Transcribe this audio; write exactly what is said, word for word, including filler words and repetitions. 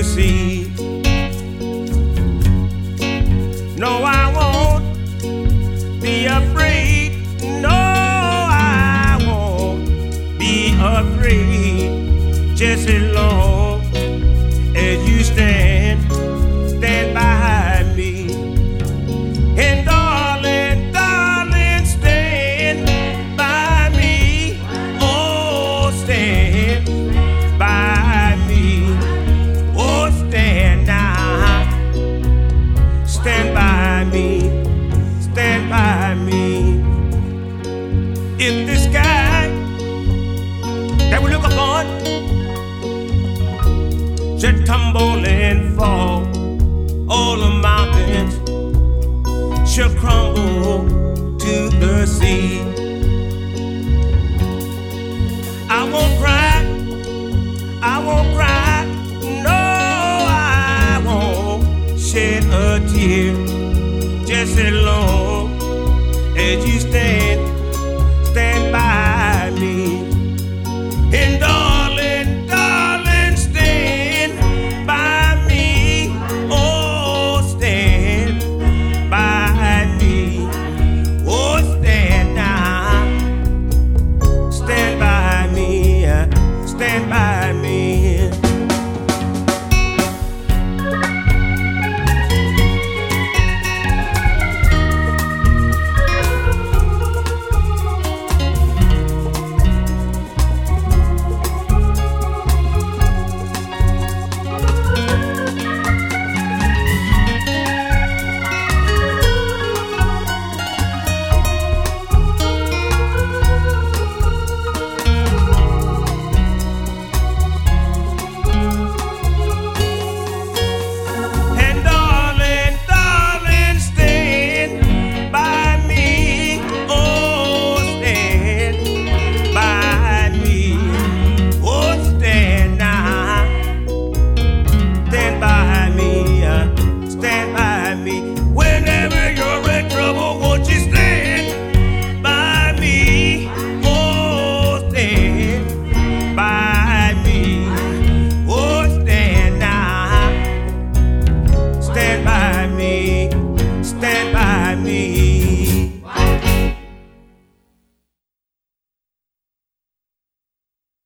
sea. No, I won't be afraid. No, I won't be afraid. Just as long as you stand, stand by me. And darling, darling, stand by me. Oh, stand by me. Oh, stand now. Stand by me. Stand by me. If the sky that we look upon should tumble and fall, all the mountains shall crumble to the sea. I won't cry, I won't cry, no, I won't shed a tear. Just as long as you stand, stand by me. And darling, darling, stand by me. Oh, stand by me. Oh, stand now. Stand by me. Stand by me. Stand by me.